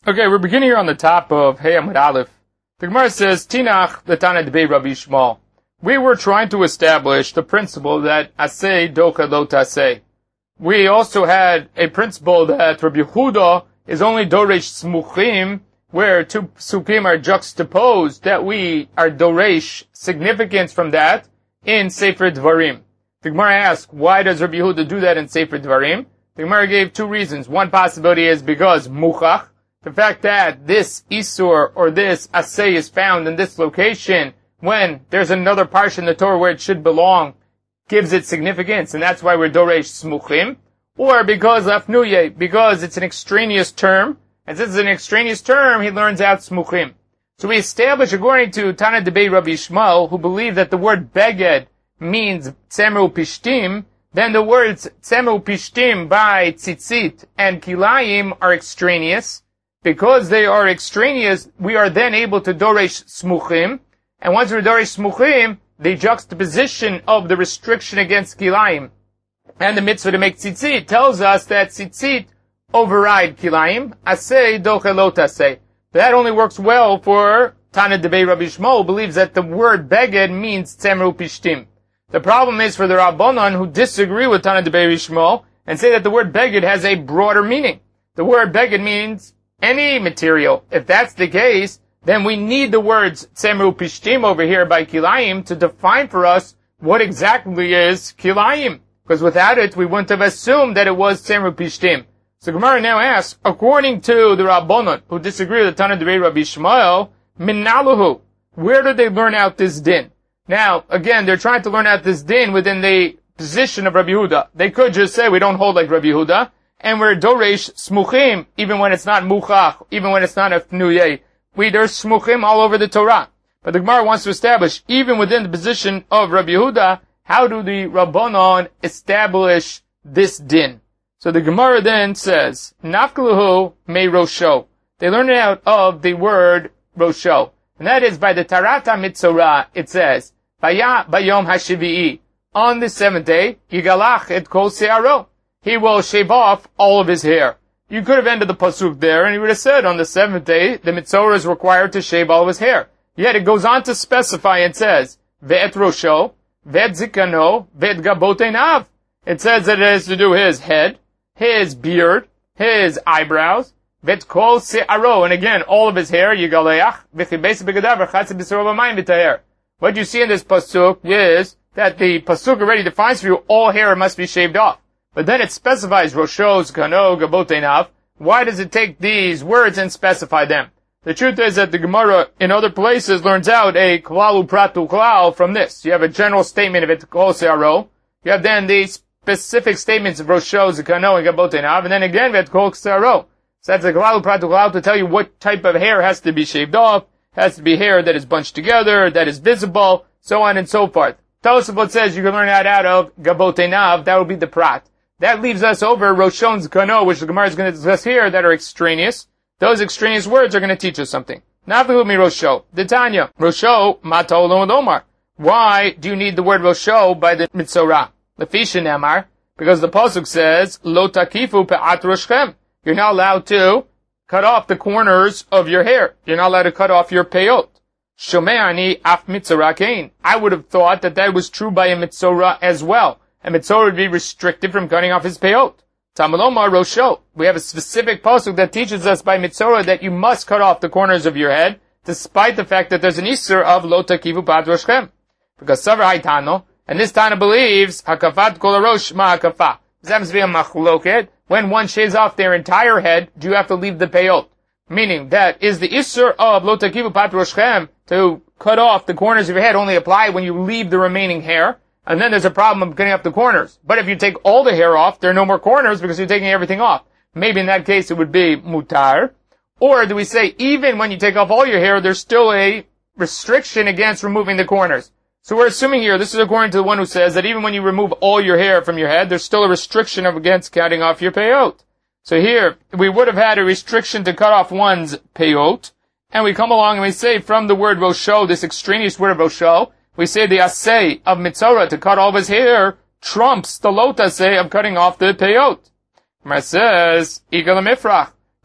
Okay, we're beginning here on the top of Hey Amud Aleph. The Gemara says, Tinach Latana Debei Rabbi Shmuel. We were trying to establish the principle that Aseh Docha Lo Taseh. We also had a principle that Rabbi Yehuda is only Doresh Smuchim, where two Psukim are juxtaposed, that we are Doresh significance from that in Sefer Dvarim. The Gemara asks, why does Rabbi Yehuda do that in Sefer Dvarim? The Gemara gave two reasons. One possibility is because Muchach, the fact that this Isur or this Aseh is found in this location when there's another parsha in the Torah where it should belong, gives it significance, and that's why we're Doresh Smuchim. Or because Afnuye, because it's an extraneous term, and since it's an extraneous term, he learns out Smuchim. So we establish, according to Tana Debei Rabbi Shmuel, who believe that the word Beged means Tzemer Pishtim, then the words Tzemer Pishtim by Tzitzit and Kilayim are extraneous. Because they are extraneous, we are then able to Doresh Smuchim, and once we Doresh Smuchim, the juxtaposition of the restriction against Kilayim and the mitzvah to make Tzitzit tells us that Tzitzit override Kilayim, Aseh Docha Lo Taseh. That only works well for Tana Debei Rabbi Shmuel, who believes that the word Beged means Tzemer Pishtim. The problem is for the Rabbanon who disagree with Tana Debei Rabbi Shmuel and say that the word Beged has a broader meaning. The word Beged means any material. If that's the case, then we need the words Tzemer Pishtim over here by Kilayim to define for us what exactly is Kilayim. Because without it, we wouldn't have assumed that it was Tzemer Pishtim. So Gemara now asks, according to the Rabbanon, who disagree with the Tana Debei Rabbi Shmuel, Minaluhu, where did they learn out this din? Now, again, they're trying to learn out this din within the position of Rabbi Yehuda. They could just say, we don't hold like Rabbi Yehuda, and we're Doresh Smuchim, even when it's not Muchach, even when it's not Afnuyeh. There's Smuchim all over the Torah. But the Gemara wants to establish, even within the position of Rabbi Yehuda, how do the Rabbanon establish this din? So the Gemara then says, Nafkaluhu me Rosho. They learn it out of the word Rosho. And that is by the Tarata Mitzorah, it says, Bayom HaShivi'i. On the seventh day, Yigalach et kol se'aro. He will shave off all of his hair. You could have ended the pasuk there, and he would have said, on the seventh day, the Mitzorah is required to shave all of his hair. Yet it goes on to specify and says, Ve'et Rosho, Ve'et Zikano, Ve'et Gaboteinav. It says that it has to do his head, his beard, his eyebrows, Ve'et kol se'aro, and again, all of his hair, Yigaleach, V'chibes Begadav, V'chatze B'soro B'mayim V'taher. What you see in this pasuk is that the pasuk already defines for you all hair must be shaved off. But then it specifies Roshos, Kano, Gaboteinav. Why does it take these words and specify them? The truth is that the Gemara in other places learns out a Klalu Pratu Klal from this. You have a general statement of it, Kol Se'aro. You have then the specific statements of Roshos, Kano, and Gaboteinav. And then again, Vet Kol Se'aro. So that's a Klalu Pratu Klal to tell you what type of hair has to be shaved off. Has to be hair that is bunched together, that is visible, so on and so forth. Tosafot says you can learn that out of Gaboteinav. That would be the Prat. That leaves us over Roshon's Kano, which the Gemara is going to discuss here, that are extraneous. Those extraneous words are going to teach us something. Naflu mi Rosho. Tanya. Rosho, Mata Olom Omar. Why do you need the word Rosho by the Mitzorah? Lefisha Nemar. Because the Pasuk says, Lo takifu pe'at roshchem. You're not allowed to cut off the corners of your hair. You're not allowed to cut off your peyot. Shome'ani af Mitzorah kein. I would have thought that that was true by a Mitzorah as well. A Mitzorah would be restricted from cutting off his peyot. Tamaloma Rosho. We have a specific pasuk that teaches us by Mitzorah that you must cut off the corners of your head, despite the fact that there's an Isur of Lo takivu pat roshchem. Because Savar Haitano, and this Tana believes, Hakafat kol rosh ma hakafa. This happens to be a machloket. When one shaves off their entire head, do you have to leave the peyot? Meaning that is the Isur of Lo takivu pat roshchem to cut off the corners of your head only apply when you leave the remaining hair. And then there's a problem of cutting up the corners. But if you take all the hair off, there are no more corners because you're taking everything off. Maybe in that case it would be mutar. Or do we say even when you take off all your hair, there's still a restriction against removing the corners? So we're assuming here, this is according to the one who says that even when you remove all your hair from your head, there's still a restriction against cutting off your peyot. So here, we would have had a restriction to cut off one's peyot. And we come along and we say from the word Rosho, this extraneous word of Rosho, we say the Aseh of Mitzorah to cut all of his hair trumps the Lo Taseh of cutting off the peyot. Gemara says, Igal Mifrach.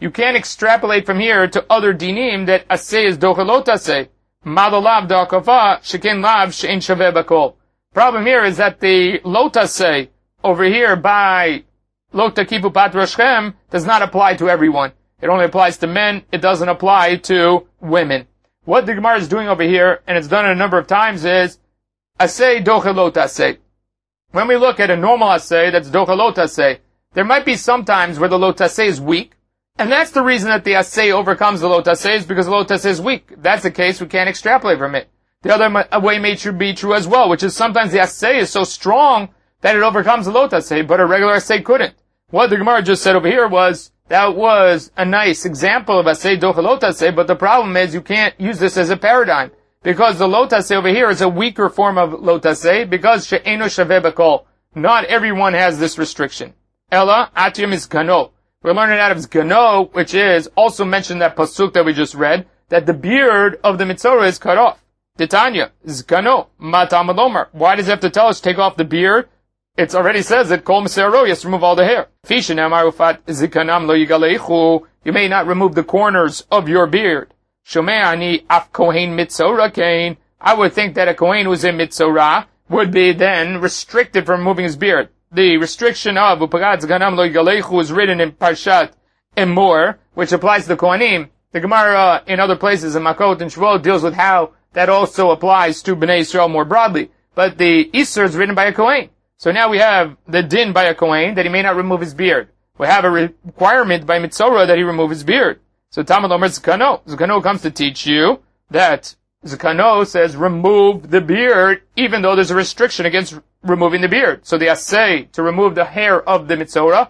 you can't extrapolate from here to other dinim that aseh is docha lo taseh. Madalav da'akafa shekin lav she'en shaveh bakol. Problem here is that the lo taseh over here by lo takifu pat roshchem does not apply to everyone. It only applies to men. It doesn't apply to women. What the Gemara is doing over here, and it's done it a number of times, is aseh docha lo taseh. When we look at a normal aseh that's docha lo taseh, there might be some times where the lo taseh is weak, and that's the reason that the aseh overcomes the lo taseh is because the lo taseh is weak. If that's the case, we can't extrapolate from it. The other way may be true as well, which is sometimes the aseh is so strong that it overcomes the lo taseh, but a regular aseh couldn't. What the Gemara just said over here was, that was a nice example of aseh docha lo taseh, but the problem is you can't use this as a paradigm, because the lo taseh over here is a weaker form of lo taseh, because she'eno shaveh bakol. Not everyone has this restriction. Ella, atyam is gano. We're learning out of Zgano, which is also mentioned in that pasuk that we just read, that the beard of the Mitzorah is cut off. Titania, Zgano, Matam Alomar. Why does it have to tell us to take off the beard? It already says that Kol Mesero, you have to remove all the hair. Fishanam Arufat Zikanam Lo Yigaleichu. You may not remove the corners of your beard. Shomeani Af Kohen Mitzorah Kain. I would think that a Kohen who's in Mitzorah would be then restricted from removing his beard. The restriction of Upagat Zganam Lo Yigalechu is written in Parshat Emor, which applies to the Kohanim. The Gemara in other places in Makot and Shvuot deals with how that also applies to Bnei Yisrael more broadly. But the Isser is written by a Kohen. So now we have the din by a Kohen that he may not remove his beard. We have a requirement by Mitzorah that he remove his beard. So Talmud Omer Zkano. Zkano comes to teach you that Zkano says remove the beard even though there's a restriction against removing the beard. So the aseh to remove the hair of the Mitzorah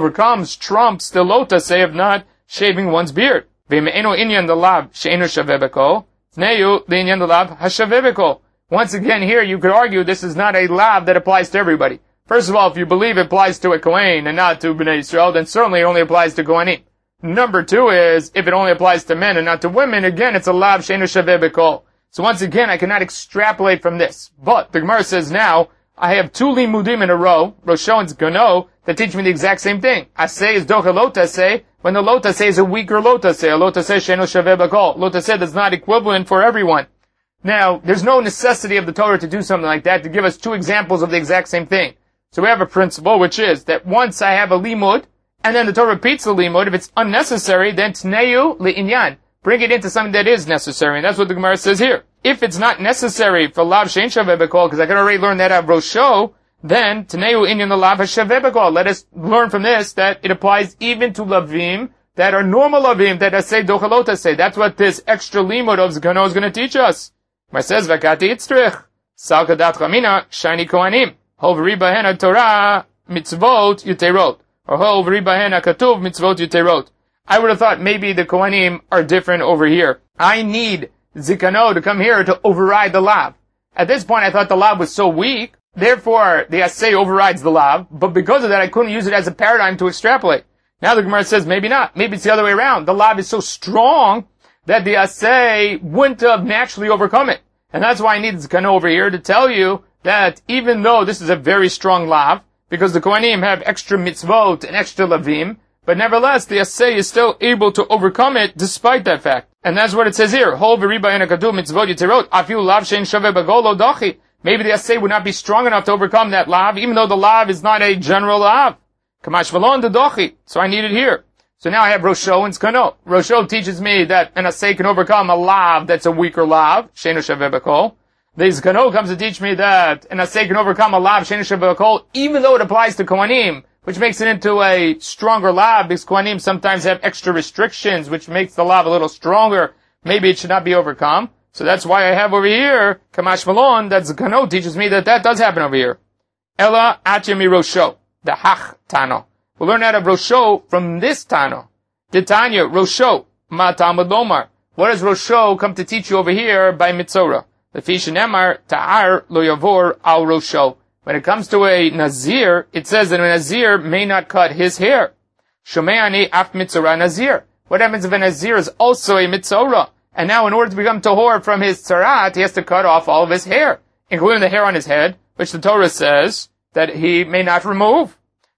trumps the lo taseh of not shaving one's beard. Once again here you could argue this is not a lav that applies to everybody. First of all, if you believe it applies to a Kohen and not to Bnei Yisrael, then certainly it only applies to Kohanim. Number two is, if it only applies to men and not to women, again it's a lav she'enu shaveh b'kol. So once again, I cannot extrapolate from this. But the Gemara says now, I have two limudim in a row, Rosho and Zgano, that teach me the exact same thing. Aseh is docha lo taseh, when the lo taseh is a weaker lo taseh, a lo taseh she'enu shaveh b'kol. Lo taseh that's not equivalent for everyone. Now, there's no necessity of the Torah to do something like that, to give us two examples of the exact same thing. So we have a principle, which is that once I have a limud, and then the Torah repeats the limud, if it's unnecessary, then tneu li'inyan. Bring it into something that is necessary, and that's what the Gemara says here. If it's not necessary for lav she'en shaveh b'kol, because I can already learn that out of Rosho, then tneu inyan the lav shaveh b'kol. Let us learn from this that it applies even to lavim that are normal lavim, that aseh docha lo taseh. That's what this extra limud of Zgano is going to teach us. It says, Vakati itztrich, salkadat chamina, shiny kohanim, hovri bahena Torah, mitzvot yuterot, or hovri bahena katuv, mitzvot yuterot. I would have thought maybe the kohanim are different over here. I need Zikano to come here to override the lav. At this point I thought the lav was so weak, therefore the aseh overrides the lav, but because of that I couldn't use it as a paradigm to extrapolate. Now the Gemara says maybe not. Maybe it's the other way around. The lav is so strong that the aseh wouldn't have naturally overcome it. And that's why I need Zkano over here to tell you that even though this is a very strong lav, because the Kohanim have extra mitzvot and extra lavim, but nevertheless the aseh is still able to overcome it despite that fact. And that's what it says here. Maybe the aseh would not be strong enough to overcome that lav, even though the lav is not a general lav. So I need it here. So now I have Rosho and Zkano. Rosho teaches me that an aseh can overcome a lav that's a weaker lav, she'enu shaveh b'kol. The Zkano comes to teach me that an aseh can overcome a lav, she'enu shaveh b'kol, even though it applies to Kohanim, which makes it into a stronger lav, because Kohanim sometimes have extra restrictions, which makes the lav a little stronger. Maybe it should not be overcome. So that's why I have over here, Kamash Malon, that Zkano teaches me that does happen over here. Ella Achemi Rosho, the Hach Tano. We'll learn out of Rosho from this Tano. Titania, Rosho, Ma Talmud Lomar. What does Rosho come to teach you over here by Mitzorah? The Fishin Emar, Ta'ar lo yavor al Rosho. When it comes to a Nazir, it says that a Nazir may not cut his hair. Shomeani af Mitzorah Nazir. What happens if a Nazir is also a Mitzorah? And now in order to become Tahor from his Tzarat, he has to cut off all of his hair, including the hair on his head, which the Torah says that he may not remove.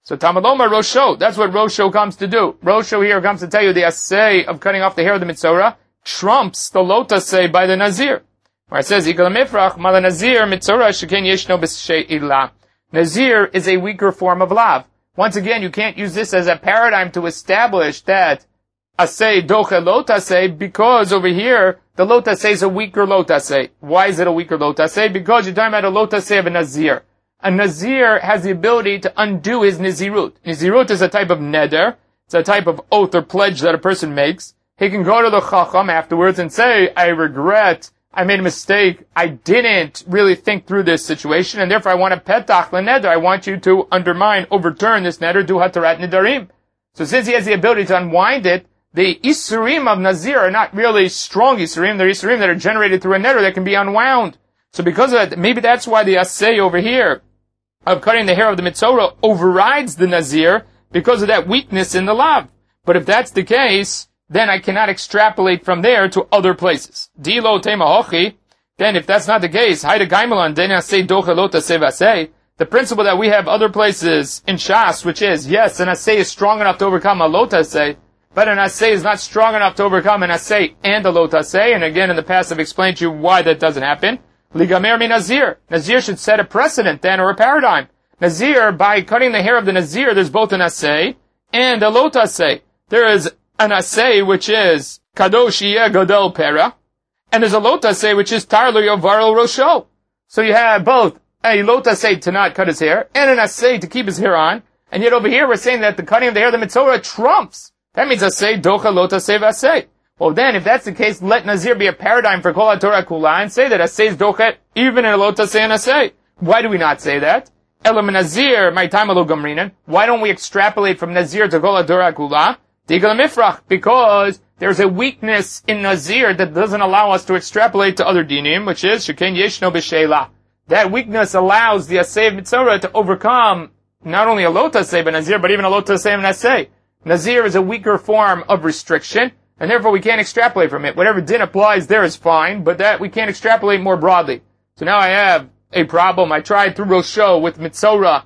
So Tamaloma Rosho, that's what Rosho comes to do. Rosho here comes to tell you the assay of cutting off the hair of the Mitzorah trumps the lot assay by the Nazir. Where it says, Igal Mifrach, Mala Nazir, Mitzorah, Sheken Yeshno B'She'ilah. Nazir is a weaker form of lav. Once again, you can't use this as a paradigm to establish that assay doche lot assay, because over here, the lot assay is a weaker lot assay. Why is it a weaker lot assay? Because you're talking about a lot assay of a Nazir. A Nazir has the ability to undo his Nizirut. Nizirut is a type of neder. It's a type of oath or pledge that a person makes. He can go to the Chacham afterwards and say, I regret, I made a mistake, I didn't really think through this situation, and therefore I want to petach l'neder. I want you to undermine, overturn this neder, do hatarat nidarim. So since he has the ability to unwind it, the Isurim of Nazir are not really strong Isurim. They're Isurim that are generated through a neder that can be unwound. So because of that, maybe that's why the assay over here of cutting the hair of the Mitzorah overrides the Nazir because of that weakness in the lav. But if that's the case, then I cannot extrapolate from there to other places. Dilo temahochi. Then if that's not the case, haida gaimelan, then assay doche lot assay v'assay. The principle that we have other places in Shas, which is, yes, an assay is strong enough to overcome a lot assay, but an assay is not strong enough to overcome an assay and a lot assay. And again, in the past I've explained to you why that doesn't happen. Ligamer mi Nazir. Nazir should set a precedent then, or a paradigm. Nazir, by cutting the hair of the Nazir, there's both an assay and a lot assay. There is an assay which is kadosh yeh gadol pera, and there's a lot assay which is tar lo yovarel rosho. So you have both a lot assay to not cut his hair and an assay to keep his hair on. And yet over here we're saying that the cutting of the hair of the Mitzorah trumps. That means assay docha lot assay v'assay. Well then, if that's the case, let Nazir be a paradigm for kol haTorah kula and say that assay is docha even in a lot assay and assay. Why do we not say that? Elam Nazir, my time alo gamrinan. Why don't we extrapolate from Nazir to kol haTorah kula? Digal mifrach, because there's a weakness in Nazir that doesn't allow us to extrapolate to other dinim, which is sheken yeshno b'sheila. That weakness allows the assay of Mitzorah to overcome not only a lot assay but Nazir, but even a lot assay and assay. Nazir is a weaker form of restriction, and therefore we can't extrapolate from it. Whatever din applies there is fine, but that we can't extrapolate more broadly. So now I have a problem. I tried through Rosho with Mitzorah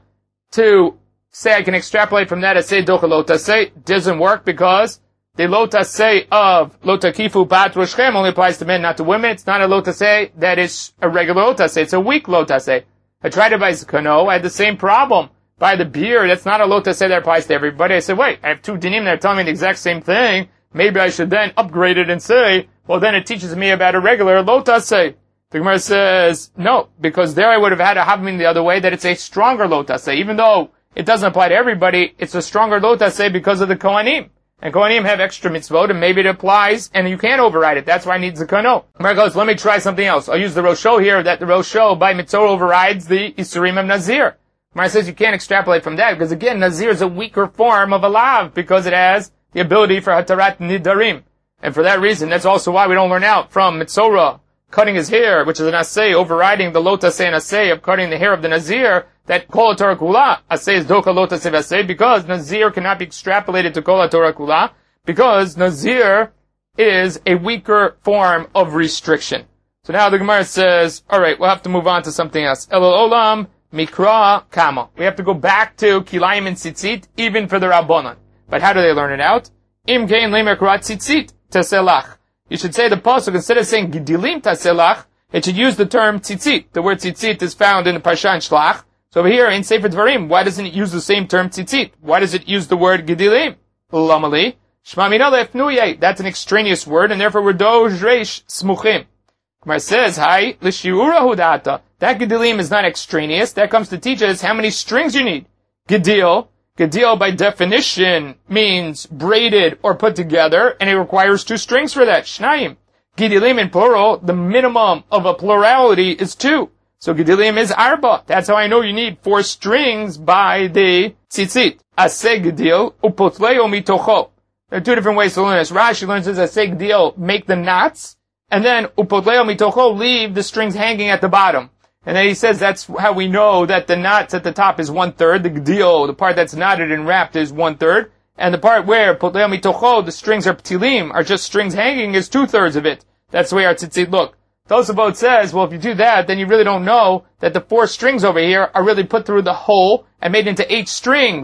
to say I can extrapolate from that assay docha lot assay. Doesn't work because the lot assay of lot hakifu bat roshchem only applies to men, not to women. It's not a lot assay that is a regular lot assay. It's a weak lot assay. I tried it by Zakano. I had the same problem. By the beard, that's not a lot assay that applies to everybody. I said, wait, I have two dinim that are telling me the exact same thing. Maybe I should then upgrade it and say, well, then it teaches me about a regular lot assay. The Gemara says, no, because there I would have had to have mean the other way, that it's a stronger lot assay. Even though it doesn't apply to everybody, it's a stronger lot assay because of the Kohanim. And Kohanim have extra mitzvot, and maybe it applies, and you can't override it. That's why I need Zakano. Gemara goes, let me try something else. I'll use the Rosho here, that the Rosho by Mitzorah overrides the Isurim of Nazir. Gemara says you can't extrapolate from that, because again, Nazir is a weaker form of a lav, because it has the ability for hatarat nidarim. And for that reason, that's also why we don't learn out from Mitzorah cutting his hair, which is an assay overriding the lot assay and assay of cutting the hair of the Nazir, that kol haTorah kula assay is docha lot assay v'assay, because Nazir cannot be extrapolated to kol haTorah kula, because Nazir is a weaker form of restriction. So now the Gemara says, alright, we'll have to move on to something else. Elul olam mikra kama. We have to go back to kilayim and tzitzit, even for the Rabbanan. But how do they learn it out? Im kein lemekra tzitzit teselach. You should say the pasuk, instead of saying gidilim taselach, it should use the term tzitzit. The word tzitzit is found in the Parsha and Shlach. So over here in Sefer Dvarim, why doesn't it use the same term tzitzit? Why does it use the word gidilim? Lamali. Shma mina lefnuye. That's an extraneous word, and therefore we're doj reish smuchim. Gemara says, hi, l'shiura hudata. That gidilim is not extraneous. That comes to teach us how many strings you need. Gidil. Gedil by definition means braided or put together, and it requires two strings for that. Shnayim. Gedilim in plural, the minimum of a plurality is two. So Gedilim is arba. That's how I know you need 4 strings by the tzitzit. Aseh gedil, upotleo mitocho. There are 2 different ways to learn this. Rashi learns this aseh gedil, make the knots, and then upotleo mitocho, leave the strings hanging at the bottom. And then he says that's how we know that the knots at the top is 1/3, the gdil, the part that's knotted and wrapped is 1/3, and the part where potleo mitocho, the strings are ptilim, are just strings hanging, is 2/3 of it. That's the way our tzitzit look. Tosafot says, well, if you do that, then you really don't know that the 4 strings over here are really put through the hole and made into 8 strings.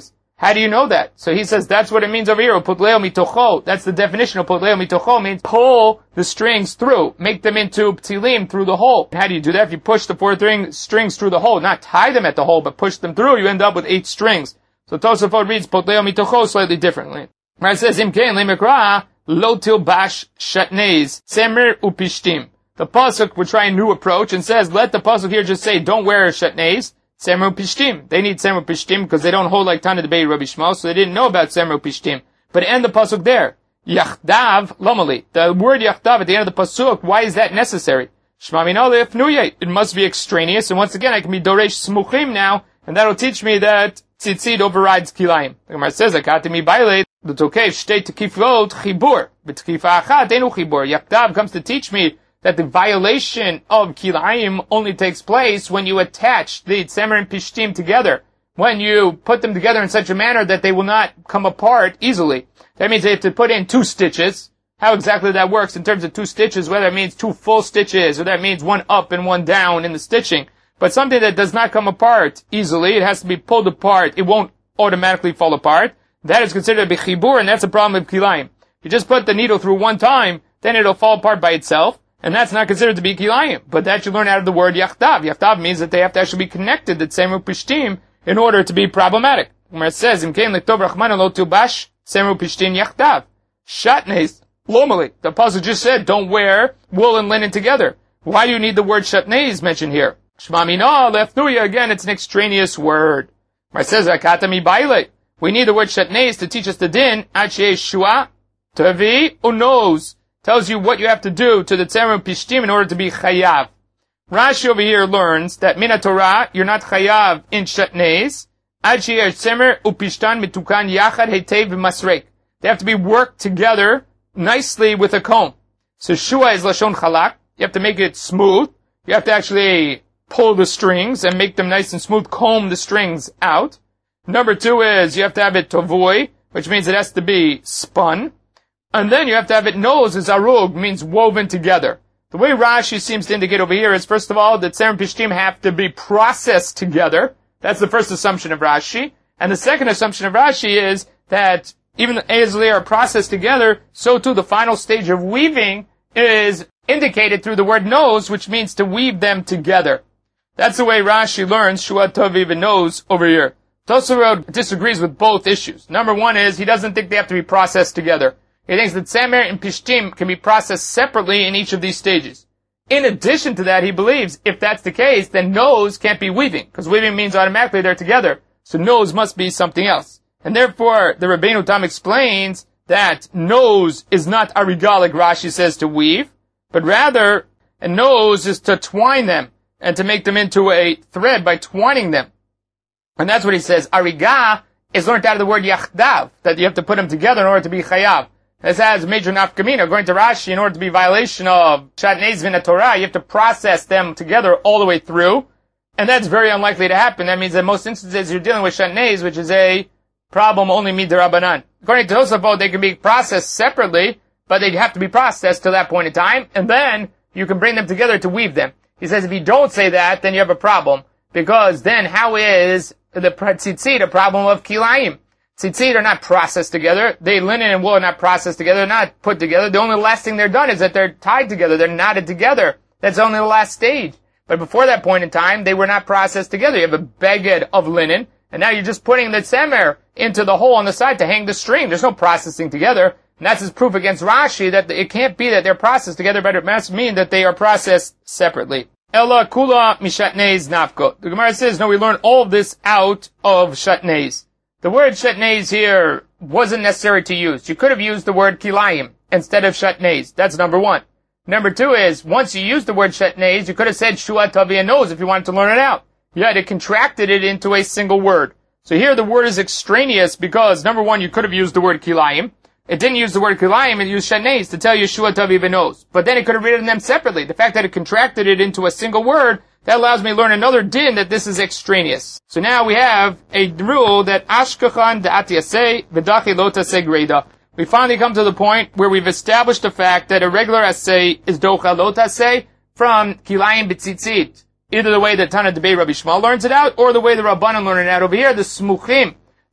How do you know that? So he says that's what it means over here. Putleo mitocho. That's the definition of putleo mitocho, means pull the strings through. Make them into ptilim through the hole. How do you do that? If you push the 4 strings through the hole, not tie them at the hole, but push them through, you end up with 8 strings. So Tosafot reads putleo mitocho slightly differently. Where it says, Imkein lemekra lo tilbash shatnez semer upishtim. The pasuk would try a new approach and says, let the pasuk here just say, don't wear shatnez. Semer Pishtim. They need Semer Pishtim because they don't hold like Tana Debei Rabbi Shmuel, so they didn't know about Semer Pishtim. But end the pasuk there. Yachdav Lomali. The word Yachdav at the end of the pasuk, why is that necessary? Shmamin Aleph Nuye. It must be extraneous, and once again I can be Doresh Smuchim now, and that'll teach me that Tzitzit overrides Kilayim. The Gemara says, Akatimi Baile, the Tokev Shtei Tekifot Chibur. But Tekifa Achat Enu Chibur. Yachdav comes to teach me that the violation of Kilayim only takes place when you attach the Tzemer and Pishtim together. When you put them together in such a manner that they will not come apart easily. That means they have to put in 2 stitches. How exactly that works in terms of 2 stitches, whether it means 2 full stitches, or that means 1 up and 1 down in the stitching. But something that does not come apart easily, it has to be pulled apart. It won't automatically fall apart. That is considered a bechibur, and that's a problem with Kilayim. You just put the needle through 1 time, then it'll fall apart by itself. And that's not considered to be kilayim. But that you learn out of the word yachdav. Yachdav means that they have to actually be connected, the tzemer pishtim, in order to be problematic. Where it says, Imkein lektov rachmana lo tilbash tzemer pishtim yachdav. Shatnez, lomali. The pasuk just said, don't wear wool and linen together. Why do you need the word shatnez mentioned here? Shma mina lefnuya, again, it's an extraneous word. Where it says, akata mi baile. We need the word shatnez to teach us the din, ache shua, tavi, unos. Tells you what you have to do to the Tzemer Pishtim in order to be Chayav. Rashi over here learns that Mina Torah, you're not Chayav in Shatnez. Ad she'er Tzemer Upishtan mitukan yachad hetev v'masrek. They have to be worked together nicely with a comb. So Shua is Lashon Chalak. You have to make it smooth. You have to actually pull the strings and make them nice and smooth, comb the strings out. Number 2 is you have to have it tovoi, which means it has to be spun. And then you have to have it nose as arug, means woven together. The way Rashi seems to indicate over here is, first of all, that Tzemer Pishtim have to be processed together. That's the first assumption of Rashi. And the second assumption of Rashi is that even as they are processed together, so too the final stage of weaving is indicated through the word nose, which means to weave them together. That's the way Rashi learns Shua Toviv and nose over here. Tosafot disagrees with both issues. Number 1 is he doesn't think they have to be processed together. He thinks that Tzemer and Pishtim can be processed separately in each of these stages. In addition to that, he believes if that's the case, then nose can't be weaving, because weaving means automatically they're together. So nose must be something else. And therefore, the Rabbeinu Tam explains that nose is not ariga like Rashi says to weave, but rather a nose is to twine them and to make them into a thread by twining them. And that's what he says. Ariga is learned out of the word yachdav, that you have to put them together in order to be chayav. This has major nafkamina. According to Rashi, in order to be violation of Shatnez V'na Torah, you have to process them together all the way through. And that's very unlikely to happen. That means that in most instances you're dealing with Shatnez, which is a problem only mid'Rabbanan. According to Tosafot, they can be processed separately, but they have to be processed to that point in time, and then you can bring them together to weave them. He says if you don't say that, then you have a problem. Because then how is the tzitzit a problem of kilayim? Tzitzit are not processed together. They, linen and wool, are not processed together. They're not put together. The only last thing they're done is that they're tied together. They're knotted together. That's only the last stage. But before that point in time, they were not processed together. You have a beged of linen, and now you're just putting the tzemer into the hole on the side to hang the string. There's no processing together. And that's his proof against Rashi that it can't be that they're processed together, but it must mean that they are processed separately. Ella kula mishatnez nafko. The Gemara says, no, we learn all of this out of shatnez. The word shatnez here wasn't necessary to use. You could have used the word kilayim instead of shatnez. That's number 1. Number 2 is, once you use the word shatnez, you could have said shua tavi nose if you wanted to learn it out. You had to contracted it into a single word. So here the word is extraneous because, number 1, you could have used the word kilayim. It didn't use the word kilayim, it used shatnez to tell you shua tavi nose. But then it could have written them separately. The fact that it contracted it into a single word, that allows me to learn another din that this is extraneous. So now we have a rule that ashkachan da'at yaseh v'dachi lo taseh greda. We finally come to the point where we've established the fact that a regular aseh is docha lo taseh from kilayim b'tzitzit. Either the way that Tana Debei Rabbi Shmuel learns it out, or the way the Rabbanan learn it out over here, the smuchim.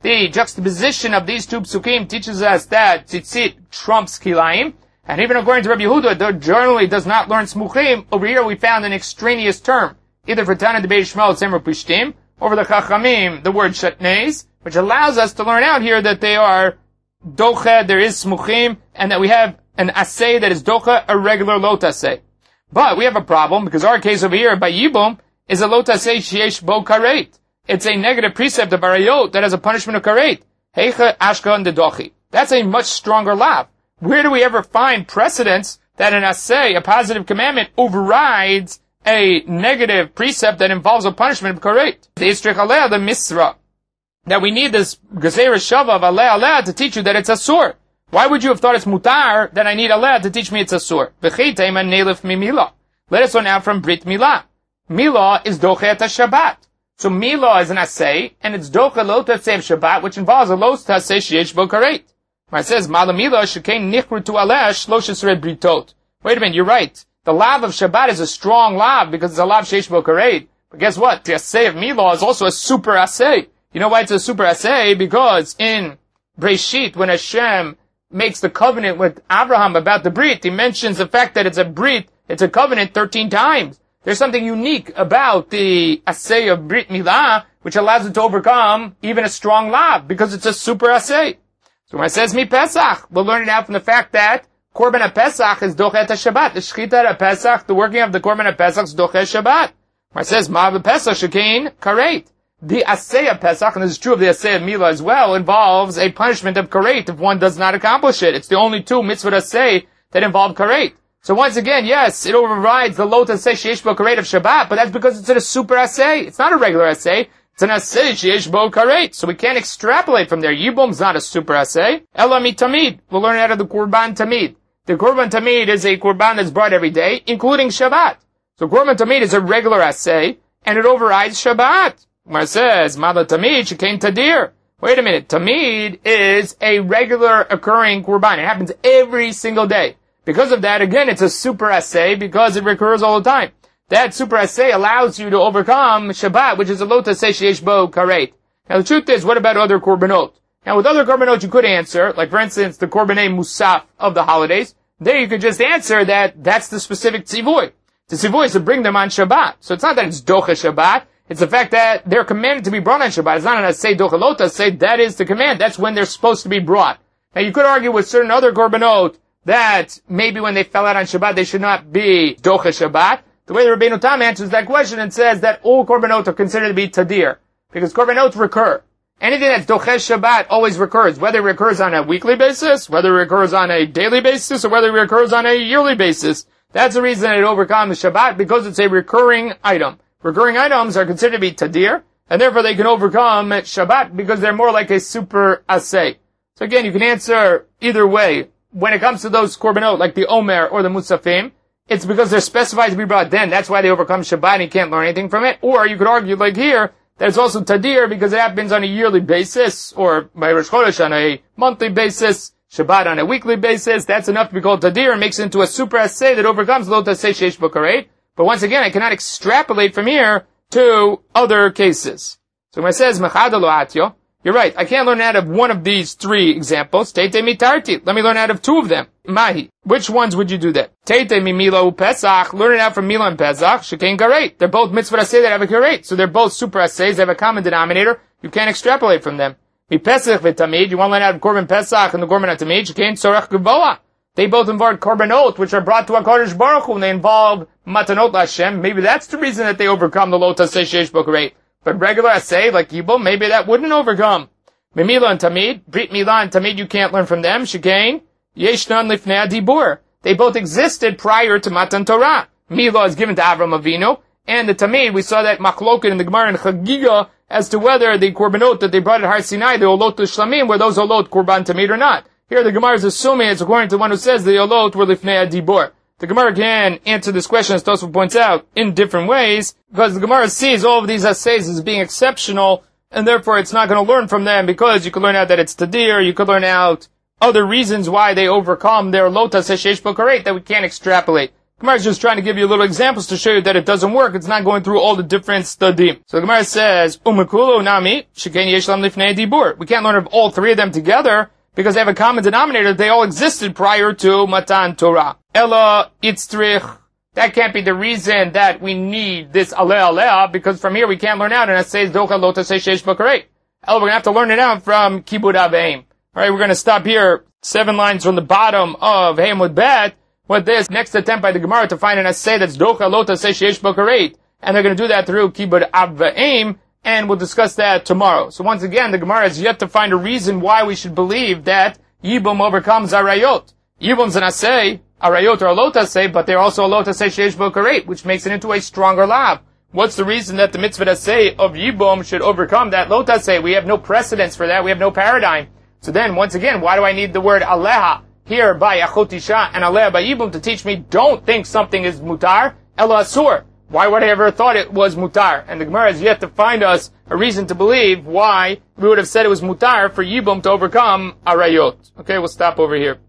The juxtaposition of these two psukim teaches us that tzitzit trumps kilayim, and even according to Rabbi Yehuda, though generally does not learn smuchim, over here we found an extraneous term, either for Tana Debei Shmuel Tzemer Pishtim, or for the Chachamim, the word shatnez, which allows us to learn out here that they are docha, there is smuchim, and that we have an asay that is docha, a regular lot asay. But we have a problem, because our case over here, by Yibum, is a lot asay sheyesh bo karet. It's a negative precept of Arayot that has a punishment of karet. Heicha ashka and dedochi. That's a much stronger lav. Where do we ever find precedence that an asay, a positive commandment, overrides a negative precept that involves a punishment of karet? The istrich aleh, the misra. That we need this gezerah shava of aleh to teach you that it's asur. Why would you have thought it's mutar that I need aleh to teach me it's asur? V'cheitem an nelif mimila. Let us learn out from Brit Milah. Milah is dochet Shabbat. So Milah is an asay, and it's docha lo taseh Shabbat, which involves a lo taseh sheyesh bo karet. When it says Mala Milah shekein nichru tu aleh shloshes red britot. Wait a minute, you're right. The lav of Shabbat is a strong lav because it's a lav sheyesh bo karet. But guess what? The asay of Milah is also a super asay. You know why it's a super asay? Because in Breshit, when Hashem makes the covenant with Abraham about the Brit, he mentions the fact that it's a Brit, it's a covenant 13 times. There's something unique about the asay of Brit Milah, which allows it to overcome even a strong lav, because it's a super asay. So when it says Mi Pesach, we'll learn it out from the fact that Korban HaPesach is dochet HaShabbat. The Shechita HaPesach, the working of the Korban HaPesach is dochet Shabbat. When it says Ma HaPesach shekein karet. The asay of Pesach, and this is true of the asay of Milah as well, involves a punishment of karet if one does not accomplish it. It's the only two mitzvot asay that involve karet. So once again, yes, it overrides the lot asay sheyesh bo karet of Shabbat, but that's because it's a super asay. It's not a regular asay. It's an asay sheyesh bo karet. So we can't extrapolate from there. Yibum's not a super asay. Elami tamid. We'll learn out of the Korban Tamid. The Korban Tamid is a Korban that's brought every day, including Shabbat. So Korban Tamid is a regular asay, and it overrides Shabbat. Where it says, Mala Tamid shekein tadir. Wait a minute. Tamid is a regular occurring Korban. It happens every single day. Because of that, again, it's a super asay because it recurs all the time. That super asay allows you to overcome Shabbat, which is a lo taseh sheyesh bo karet. Now the truth is, what about other korbanot? Now with other korbanot you could answer, like for instance the korbanei musaf of the holidays. There you could just answer that that's the specific tzivoy. The tzivoy is to bring them on Shabbat. So it's not that it's docha Shabbat. It's the fact that they're commanded to be brought on Shabbat. It's not an asay docha lo taseh. That is the command. That's when they're supposed to be brought. Now you could argue with certain other korbanot that maybe when they fell out on Shabbat, they should not be docha Shabbat. The way the Rabbeinu Tam answers that question and says that all korbanot are considered to be tadir, because korbanot recur. Anything that's docha Shabbat always recurs, whether it recurs on a weekly basis, whether it recurs on a daily basis, or whether it recurs on a yearly basis. That's the reason it overcomes Shabbat, because it's a recurring item. Recurring items are considered to be tadir, and therefore they can overcome Shabbat because they're more like a super asay. So again, you can answer either way. When it comes to those korbanot, like the Omer or the Musafim, it's because they're specified to be brought then. That's why they overcome Shabbat and you can't learn anything from it. Or you could argue, like here, that it's also Tadir because it happens on a yearly basis, or by Rosh Chodesh on a monthly basis, Shabbat on a weekly basis. That's enough to be called Tadir and makes it into a super asay that overcomes Lo Taseh Sheish Bokaret. But once again, I cannot extrapolate from here to other cases. So when it says, Mechad Lo Atyo, you're right. I can't learn out of one of these three examples. Teite mitarti. Let me learn out of two of them. Mahi. Which ones would you do that? Teite mi Milo Pesach. Learn it out from Milo and Pesach. Shekein karet. They're both mitzvah asay that have a karet. So they're both super asays. They have a common denominator. You can't extrapolate from them. Mi Pesach v'tamid. You want to learn out of Korban Pesach and the Korban Tamid. Shekein tzorech gavoa. They both involve korbanot, which are brought to HaKadosh Baruch Hu, and they involve matanot Hashem. Maybe that's the reason that they overcome the lo taseh sheish bo karet. But regular asay, like Yibum, maybe that wouldn't overcome. Mimila and Tamid, Brit Milah and Tamid, you can't learn from them. Shekain, Yeshnan Lifnei Dibur. They both existed prior to Matan Torah. Milah is given to Avram Avinu, and the Tamid, we saw that machloket in the Gemara and Chagiga as to whether the korbanot that they brought at Har Sinai, the olot shlamim, were those olot korban Tamid or not. Here the Gemara is assuming it's according to the one who says the olot were Lifnei Dibur. The Gemara can answer this question, as Tosfot points out, in different ways, because the Gemara sees all of these assays as being exceptional, and therefore it's not going to learn from them, because you could learn out that it's tadir, you could learn out other reasons why they overcome their lo taseh sheish bo karet that we can't extrapolate. Gemara is just trying to give you little examples to show you that it doesn't work. It's not going through all the different stadim. So the Gemara says, Umekulo nami, sheken yesh lam lifnei dibur. We can't learn of all three of them together because they have a common denominator. They all existed prior to Matan Torah. Ella itztrich. That can't be the reason that we need this aleh because from here we can't learn out and it says docha lo taseh sheish bakarei. Ella, we're going to have to learn it out from Kibud Aveim. Alright, we're going to stop here 7 lines from the bottom of Hamud Bet. With this next attempt by the Gemara to find an essay that's docha lo taseh sheish bakarei. And they're going to do that through Kibud Aveim. And we'll discuss that tomorrow. So once again, the Gemara has yet to find a reason why we should believe that Yibum overcomes Arayot. Yibum's an assay, Arayot are a lot assay, but they're also a lot assay sheish bo karet, which makes it into a stronger lav. What's the reason that the mitzvah assay of Yibum should overcome that lot assay? We have no precedence for that. We have no paradigm. So then, once again, why do I need the word aleha here by Achot Isha and aleha by Yibum to teach me don't think something is mutar, ela asur? Why would I ever thought it was mutar? And the Gemara has yet to find us a reason to believe why we would have said it was mutar for Yibum to overcome Arayot. Okay, we'll stop over here.